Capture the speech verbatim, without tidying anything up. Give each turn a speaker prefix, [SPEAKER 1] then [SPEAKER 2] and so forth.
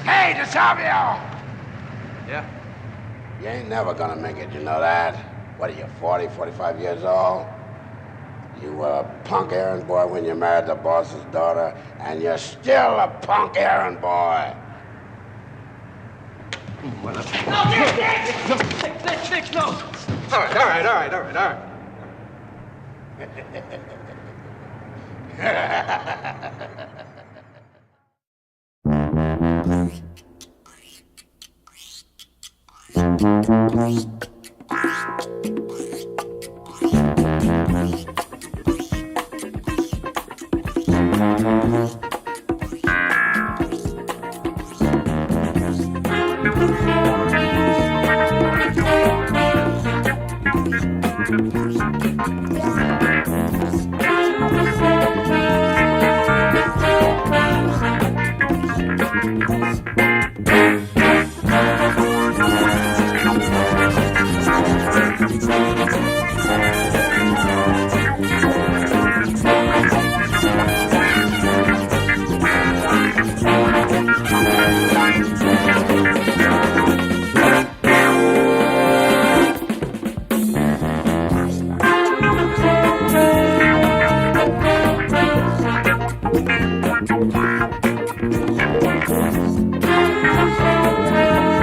[SPEAKER 1] Hey, DeSalvio!
[SPEAKER 2] Yeah?
[SPEAKER 1] You ain't never gonna make it, you know that? What are you, forty, forty-five years old? You were a punk errand boy when you married the boss's daughter, and you're still a punk errand boy.
[SPEAKER 2] Well,
[SPEAKER 3] No, Nick, Nick! No, Nick, Nick, Nick, no!
[SPEAKER 2] All right, all right, all right, all right, all right.
[SPEAKER 4] Thank you.